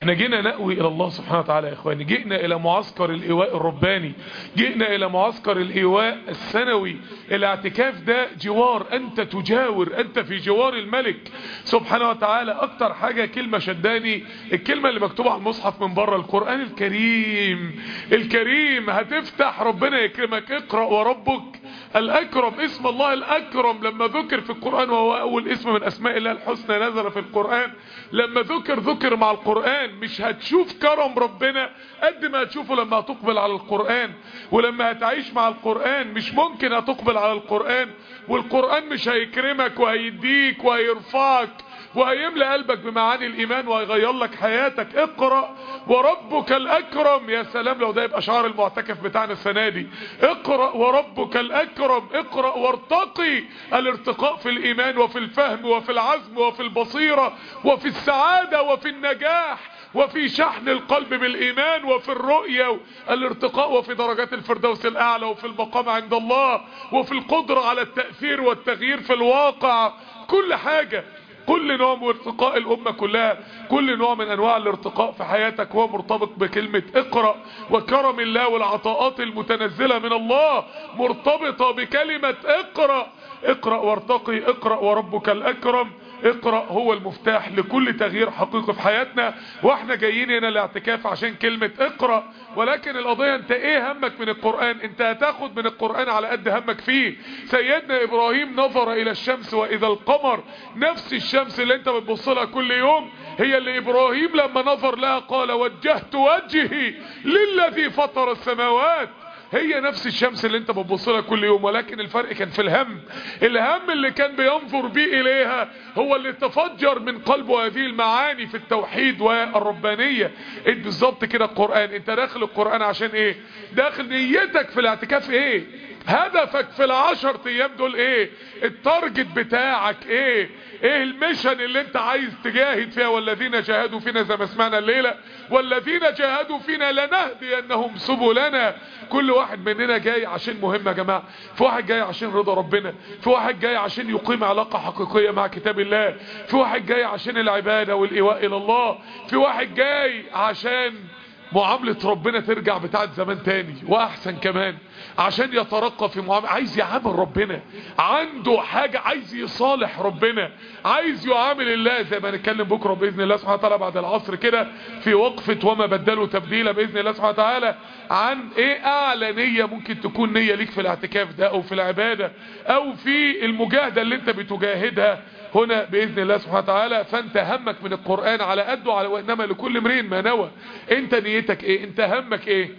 احنا جينا نأوي الى الله سبحانه وتعالى يا اخواني، جئنا الى معسكر الايواء الرباني، جئنا الى معسكر الايواء السنوي. الاعتكاف ده جوار، انت تجاور، انت في جوار الملك سبحانه وتعالى. اكتر حاجة كلمة شداني الكلمة اللي مكتوبة على المصحف من بره، القرآن الكريم الكريم. هتفتح ربنا يكرمك، اقرأ وربك الأكرم. اسم الله الأكرم لما ذكر في القرآن، وهو أول اسم من أسماء الله الحسنى نزل في القرآن، لما ذكر مع القرآن. مش هتشوف كرم ربنا قد ما هتشوفه لما هتقبل على القرآن، ولما هتعيش مع القرآن. مش ممكن هتقبل على القرآن والقرآن مش هيكرمك وهيديك وهيرفعك وهيملى قلبك بمعاني الإيمان وهيغير لك حياتك. اقرأ وربك الأكرم. يا سلام لو ده يبقى شعار المعتكف بتاعنا السنة دي، اقرأ وربك الأكرم. اقرأ وارتقي، الارتقاء في الإيمان وفي الفهم وفي العزم وفي البصيرة وفي السعادة وفي النجاح وفي شحن القلب بالإيمان وفي الرؤية، الارتقاء وفي درجات الفردوس الأعلى وفي المقام عند الله وفي القدرة على التأثير والتغيير في الواقع. كل حاجة، كل نوع من ارتقاء الأمة كلها، كل نوع من أنواع الارتقاء في حياتك هو مرتبط بكلمة اقرأ. وكرم الله والعطاءات المتنزلة من الله مرتبطة بكلمة اقرأ. اقرأ وارتقي، اقرأ وربك الأكرم. اقرأ هو المفتاح لكل تغيير حقيقي في حياتنا. واحنا جايين هنا الاعتكاف عشان كلمة اقرأ. ولكن القضية انت ايه همك من القرآن؟ انت هتاخد من القرآن على قد همك فيه. سيدنا ابراهيم نظر الى الشمس واذا القمر. نفس الشمس اللي انت بتبص لها كل يوم هي اللي ابراهيم لما نظر لها قال وجهت وجهي للذي فطر السماوات. هي نفس الشمس اللي انت بتبص لها كل يوم، ولكن الفرق كان في الهم. الهم اللي كان بينظر بيه اليها هو اللي تفجر من قلبه هذه المعاني في التوحيد والربانية. انت بالظبط كده القرآن، انت داخل القرآن عشان ايه؟ داخل نيتك في الاعتكاف ايه؟ هدفك في ال10 ايام دول ايه؟ التارجت بتاعك ايه؟ ايه الميشن اللي انت عايز تجاهد فيها؟ والذين جاهدوا فينا زي ما سمعنا الليلة، والذين جاهدوا فينا لنهدينهم سبلنا. كل واحد مننا جاي عشان مهم يا جماعة. في واحد جاي عشان رضا ربنا، في واحد جاي عشان يقيم علاقة حقيقية مع كتاب الله، في واحد جاي عشان العبادة والإيواء إلى الله، في واحد جاي عشان معاملة ربنا ترجع بتاعت زمان تاني واحسن كمان، عشان يترقى في معاملة، عايز يعامل ربنا، عنده حاجة عايز يصالح ربنا، عايز يعامل الله. زي ما نتكلم بكرة بإذن الله سبحانه وتعالى بعد العصر كده في وقفة وما بدلوا تبديلا بإذن الله سبحانه وتعالى، عن ايه اعلى نية ممكن تكون نية ليك في الاعتكاف ده او في العبادة او في المجاهدة اللي انت بتجاهدها هنا بإذن الله سبحانه وتعالى. فانت همك من القرآن على قده، وانما لكل امرئ ما نوى. انت نيتك ايه؟ انت همك ايه؟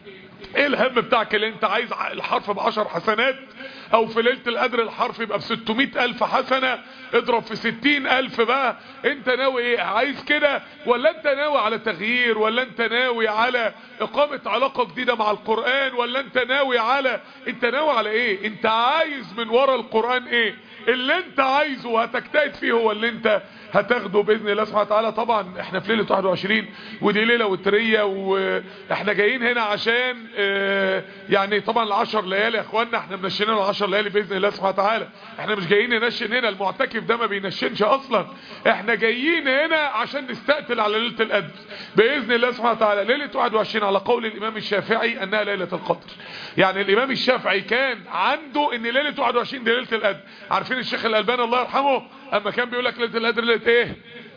ايه الهم بتاعك؟ اللي انت عايز الحرف ب10 حسنات، او في ليلة القدر الحرف يبقى ب600,000 حسنة، اضرب في 60,000 بقى. انت ناوي ايه؟ عايز كده؟ ولا انت ناوي على تغيير؟ ولا انت ناوي على اقامة علاقة جديدة مع القرآن؟ ولا انت ناوي على ايه؟ انت عايز من ورا القرآن ايه؟ اللي انت عايزه وهتجتهد فيه هو اللي انت هتاخده بإذن الله سبحانه وتعالى. طبعا احنا في ليلة 21 ودي ليلة وترية، واحنا جايين هنا عشان يعني طبعا ال10 ليالي يا اخوانا احنا منشنين ال10 ليالي بإذن الله سبحانه وتعالى. احنا مش جايين ننشن هنا، المعتكف ده ما بينشنش اصلا. احنا جايين هنا عشان نستقتل على ليلة القدر بإذن الله سبحانه وتعالى. ليلة 21 على قول الامام الشافعي انها ليلة القدر. يعني الامام الشافعي كان عنده ان ليلة 21 دي ليلة القدر. عارفين الشيخ الألباني الله يرحمه اما كان بيقول لك ليلة القدر ليلة ايه؟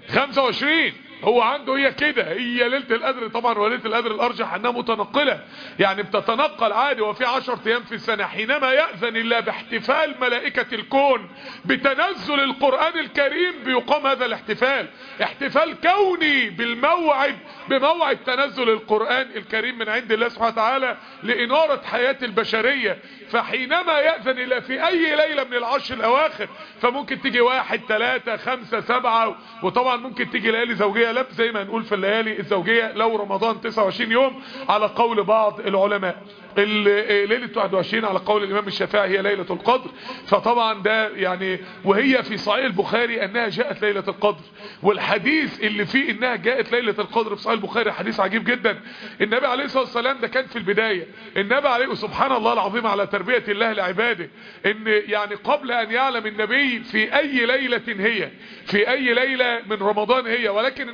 25. هو عنده هي كده، هي ليلة القدر. طبعا وليلة القدر الارجح انها متنقلة، يعني بتتنقل عادي. وفي 10 ايام في السنة حينما يأذن الله باحتفال ملائكة الكون بتنزل القرآن الكريم بيقام هذا الاحتفال، احتفال كوني بالموعد، بموعد تنزل القرآن الكريم من عند الله سبحانه وتعالى لإنارة حياة البشرية. فحينما يأذن الله في اي ليلة من ال10 الاواخر، فممكن تيجي 1 3 5 7، وطبعا ممكن تيجي ليالي زوجية لب زي ما نقول في الليالي الزوجية لو رمضان 29 يوم على قول بعض العلماء. ليلة 21 على قول الامام الشافعي هي ليلة القدر. فطبعا ده يعني، وهي في صحيح البخاري انها جاءت ليلة القدر، والحديث اللي فيه انها جاءت ليلة القدر في صحيح البخاري حديث عجيب جدا. النبي عليه الصلاة والسلام ده كان في البداية، النبي عليه سبحان الله العظيم على تربية الله لعباده، ان يعني قبل ان يعلم النبي في اي ليلة هي، في اي ليلة من رمضان هي، ولكن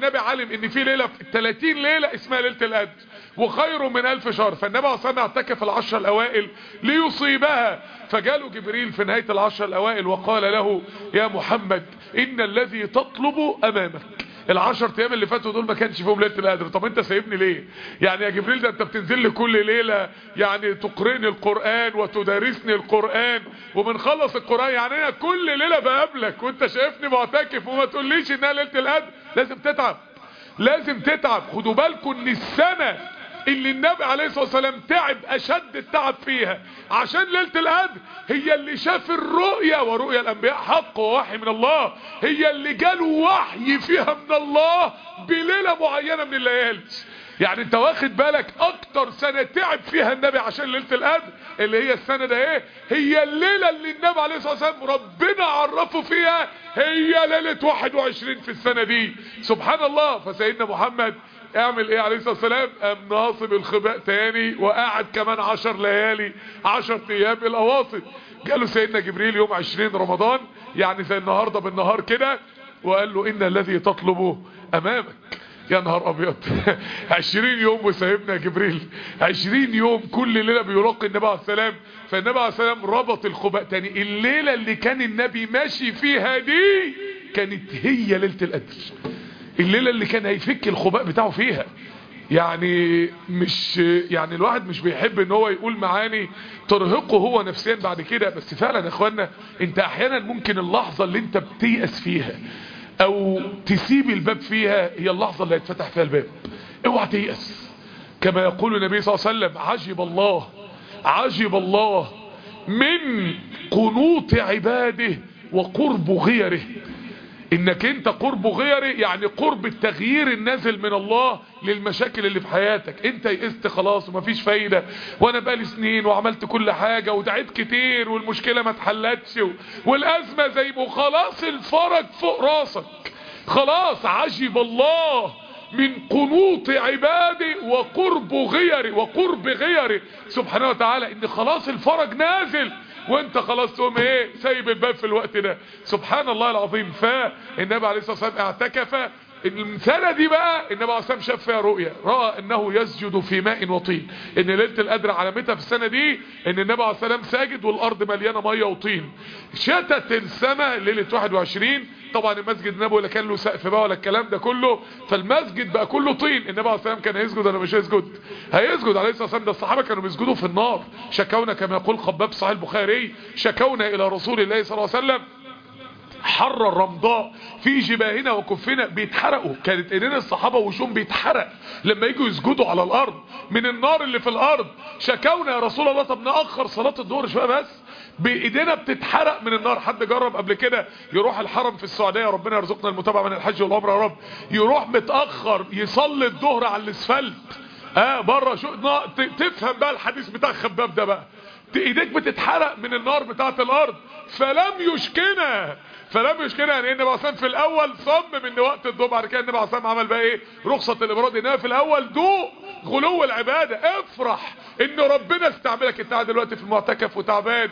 النبي علم ان في ليلة 30 ليلة اسمها ليلة القدر وخير من 1000 شهر، فالنبي عليه الصلاة والسلام اعتكف العشر الاوائل ليصيبها. فجاله جبريل في نهاية العشر الاوائل وقال له يا محمد ان الذي تطلب امامك. العشر ايام اللي فاتوا دول ما كانش فيهم ليله القدر، طب انت سايبني ليه؟ يعني يا جبريل ده انت بتنزل لي كل ليله يعني تقرئني القران وتدارسني القران وبنخلص القران، يعني انا كل ليله بقابلك وانت شايفني معتكف وما تقوليش انها ليله القدر. لازم تتعب، لازم تتعب. خدوا بالكم ان السنه اللي النبي عليه الصلاة والسلام تعب اشد التعب فيها عشان ليلة القدر هي اللي شاف الرؤية، ورؤية الانبياء حق ووحي من الله، هي اللي جاله وحي فيها من الله بليلة معينة من الليالي. يعني انت واخد بالك اكتر سنة تعب فيها النبي عشان ليلة القدر اللي هي السنة ده ايه؟ هي الليلة اللي النبي عليه الصلاة والسلام ربنا عرفه فيها هي ليلة 21 في السنة دي. سبحان الله. فسيدنا محمد اعمل ايه عليه الصلاة والسلام؟ قام ناصب الخباء تاني وقعد كمان 10 ليالي 10 ايام الاواسط. جاله سيدنا جبريل يوم 20 رمضان يعني زي النهاردة بالنهار كده وقال له ان الذي تطلبه امامك. يا نهار ابيض 20 يوم وسايبنا جبريل 20 يوم كل ليلة بيرقي النبي عليه السلام. فالنبي عليه السلام ربط الخباء تاني. الليلة اللي كان النبي ماشي فيها دي كانت هي ليلة القدر، الليلة اللي كان هيفك الخباء بتاعه فيها. يعني مش يعني الواحد مش بيحب ان هو يقول معاني ترهقه هو نفسيا بعد كده، بس فعلا يا اخوانا انت احيانا ممكن اللحظة اللي انت بتيأس فيها او تسيب الباب فيها هي اللحظة اللي هيتفتح فيها الباب. اوعى تيأس. كما يقول النبي صلى الله عليه وسلم عجب الله عجب الله من قنوط عباده وقرب غيره. انك انت قرب غيره يعني قرب التغيير النازل من الله للمشاكل اللي في حياتك. انت يئست خلاص ومفيش فايدة وانا بقالي سنين وعملت كل حاجة ودعيت كتير والمشكلة ما اتحلتش والازمة زي ما خلاص الفرج فوق راسك خلاص. عجب الله من قنوط عباده وقرب غيره سبحانه وتعالى، ان خلاص الفرج نازل وانت خلاص تقوم ايه سايب الباب في الوقت ده. سبحان الله العظيم. فالنبي عليه الصلاة والسلام اعتكف السنة دي بقى. النبي عليه الصلاة والسلام شاف فيها رؤيا، رأى انه يسجد في ماء وطين. ان ليلة القدر علامتها في السنة دي ان النبي عليه الصلاة والسلام ساجد والارض مليانة مية وطين. شتت السماء ليلة 21. طبعا المسجد النبوي لا كان له سقف بقى ولا الكلام ده كله، فالمسجد بقى كله طين. النبي عليه الصلاة والسلام كان هيسجد ولا مش هيسجد؟ هيسجد عليه الصلاة والسلام. ده الصحابة كانوا بيسجدوا في النار. شكونا كما يقول خباب صحيح البخاري شكونا الى رسول الله صلى الله عليه وسلم حر الرمضاء في جباهنا وكفنا. بيتحرقوا، كانت ايدين الصحابة وشهم بيتحرق لما يجوا يسجدوا على الارض من النار اللي في الارض. شكونا يا رسول الله طب نأخر صلاة الظهر شوية بس، بايدينا بتتحرق من النار. حد جرب قبل كده يروح الحرم في السعودية، ربنا يرزقنا المتابعة من الحج والعمرة يا رب، يروح متأخر يصلي الظهر على الاسفلت بره شو تفهم بقى الحديث بتاع خباب ده بقى، ايديك بتتحرق من النار بتاعت الارض. فلم يشكنا يعني النبي عليه في الاول صمم ان وقت الظهر، بعد كده النبي عليه عمل بقى ايه رخصة الابراد. انها في الاول دوق غلو العبادة، افرح ان ربنا استعملك. انت قاعد دلوقتي في المعتكف وتعبان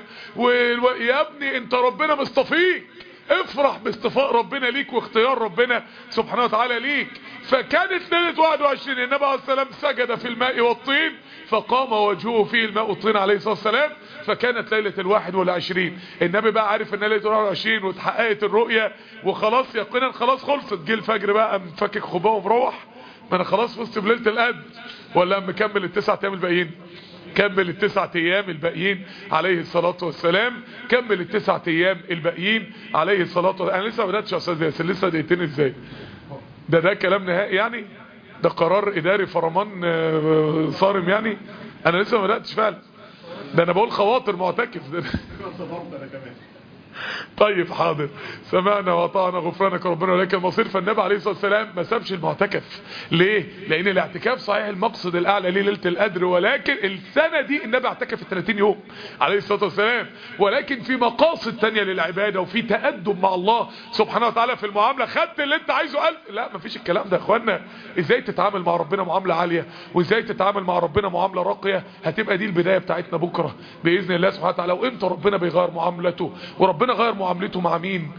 يا ابني انت ربنا مصطفيك، افرح باصطفاء ربنا ليك واختيار ربنا سبحانه وتعالى ليك. فكانت ليلة 21 النبي عليه السلام سجد في الماء والطين فقام وجهه فيه الماء والطين عليه الصلاة والسلام. فكانت ليلة 21. النبي بقى عارف ان ليلة 21 واتحققت الرؤية وخلاص يقينا خلاص خلصت. جه الفجر بقى مفكك خباه ومروح، ما انا خلاص فزت بليلة القدر. ولا مكمل ال9 ايام الباقيين؟ كمل ال9 ايام الباقيين عليه الصلاة والسلام. كمل ال9 ايام الباقيين عليه الصلاة والسلام. انا لسه ما بداتش يا استاذ ياسر، لسه دقيقتين ازاي؟ ده كلام نهائي يعني؟ ده قرار اداري فرمان صارم يعني؟ انا لسه ما بداتش فعلا، ده انا بقول خواطر معتكف ده. طيب حاضر، سمعنا وطعنا غفرانك ربنا ولك المصير. فالنبي عليه الصلاة والسلام ما سابش المعتكف. ليه؟ لان الاعتكاف صحيح المقصد الاعلى ليه ليلة القدر، ولكن السنة دي النبي اعتكف 30 يوم عليه الصلاة والسلام، ولكن في مقاصد تانية للعبادة وفي تأدب مع الله سبحانه وتعالى في المعاملة. خدت اللي انت عايزه قال لا مفيش الكلام ده يا اخوانا. ازاي تتعامل مع ربنا معاملة عالية وازاي تتعامل مع ربنا معاملة راقية، هتبقى دي البداية بتاعتنا بكرة بإذن الله سبحانه وتعالى. وامتى ربنا بيغير معاملته وربنا ربنا غير معاملته مع مين،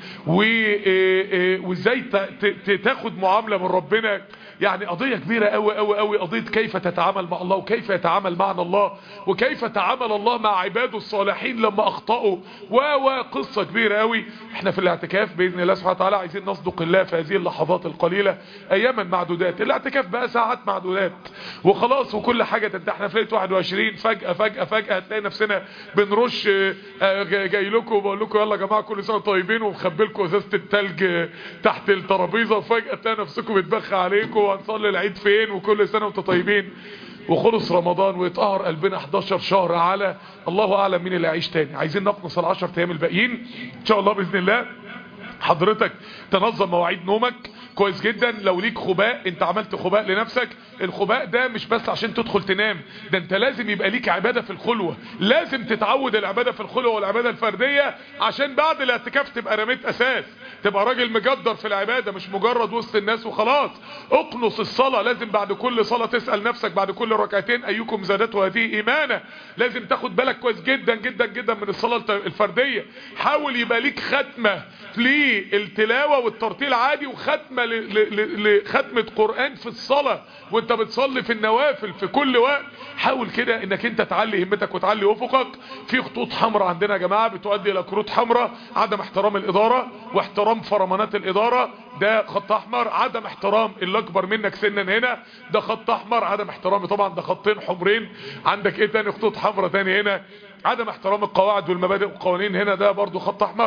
وازاي تاخد معاملة من ربنا. يعني قضية كبيرة قوي قوي قوي، قضية كيف تتعامل مع الله وكيف يتعامل معنا الله وكيف تعامل الله مع عباده الصالحين لما اخطأوا، وقصة كبيرة قوي. احنا في الاعتكاف بإذن الله سبحانه وتعالى عايزين نصدق الله في هذه اللحظات القليلة، اياما معدودات. الاعتكاف بقى ساعات معدودات وخلاص وكل حاجة تنتهي. احنا في ليلة 21 فجأة هتلاقي نفسنا بنرش جاي لكم وبقول لكم يلا يا جماعة كل سنة طيبين، ومخبي لكم ازازة التلج تحت الترابيزة، وفجأة تلاقي نفسكم بتبخ عليكم وهنصلي العيد فين وكل سنة وانتم طيبين. وخلص رمضان ويتقهر قلبنا 11 شهر على الله اعلم مين اللي هيعيش تاني. عايزين نقنص ال10 ايام الباقيين ان شاء الله باذن الله. حضرتك تنظم مواعيد نومك كويس جدا. لو ليك خباء، انت عملت خباء لنفسك، الخباء ده مش بس عشان تدخل تنام، ده انت لازم يبقى ليك عبادة في الخلوة. لازم تتعود العبادة في الخلوة والعبادة الفردية، عشان بعد الاعتكاف تبقى رميت اساس، تبقى راجل مجدر في العبادة، مش مجرد وسط الناس وخلاص. اقنص الصلاة، لازم بعد كل صلاة تسأل نفسك بعد كل ركعتين ايكم زادته هذه ايمانا. لازم تاخد بالك كويس جدا جدا جدا من الصلاة الفردية. حاول يبقى ليك ختمة للتلاوة والترتيل عادي، وختمة لختمة قرآن في الصلاة وانت بتصلي في النوافل في كل وقت. حاول كده انك انت تعلي همتك وتعلي افقك. في خطوط حمراء عندنا يا جماعة بتؤدي الى كروت حمراء: عدم احترام الادارة واحترام فرمانات الادارة، ده خط احمر. عدم احترام اللي اكبر منك سنا هنا، ده خط احمر. عدم احترامي طبعا ده خطين حمرين. عندك ايه تاني خطوط حمراء تاني هنا؟ عدم احترام القواعد والمبادئ والقوانين هنا، ده برضو خط احمر.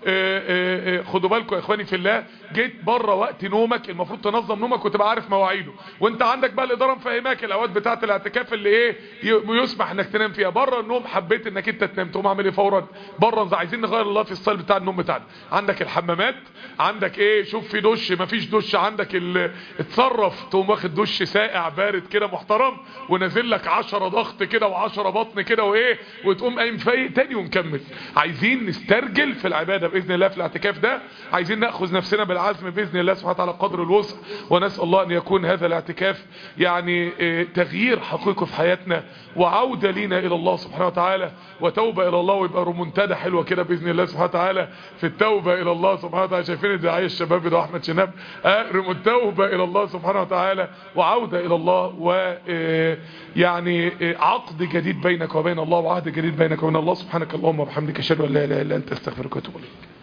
خدوا بالكم يا اخواني في الله، جيت بره وقت نومك المفروض تنظم نومك وتبقى عارف مواعيده، وانت عندك بقى الاداره مفهماك الاوقات بتاعه الاعتكاف اللي ايه يسمح انك تنام فيها. بره النوم حبيت انك انت تنام، تقوم اعمل ايه فورا؟ بره عايزين نغير الله في الستايل بتاع النوم بتاعنا. عندك الحمامات، عندك ايه، شوف في دش مفيش دش، عندك اتصرف، تقوم واخد دش ساقع بارد كده محترم ونازل لك 10 ضغط كده و10 بطن كده وايه، وتقوم قايم فايق تاني ونكمل. عايزين نسترجل في العباده باذن الله في الاعتكاف ده. عايزين ناخذ نفسنا بالعزم باذن الله سبحانه وتعالى قدر الوسع، ونسال الله ان يكون هذا الاعتكاف يعني تغيير حقيقي في حياتنا، وعوده لينا الى الله سبحانه وتعالى، وتوبه الى الله، ويبقى ريمونتادا حلوه كده باذن الله سبحانه وتعالى في التوبه الى الله سبحانه وتعالى. شايفين الداعيه الشباب ده احمد شناب، توبه الى الله سبحانه وتعالى وعوده الى الله، ويعني عقد جديد بينك وبين الله، وعهد جديد بينك وبين الله. سبحانك اللهم وبحمدك اشهد ان لا اله الا انت استغفرك واتوب اليك.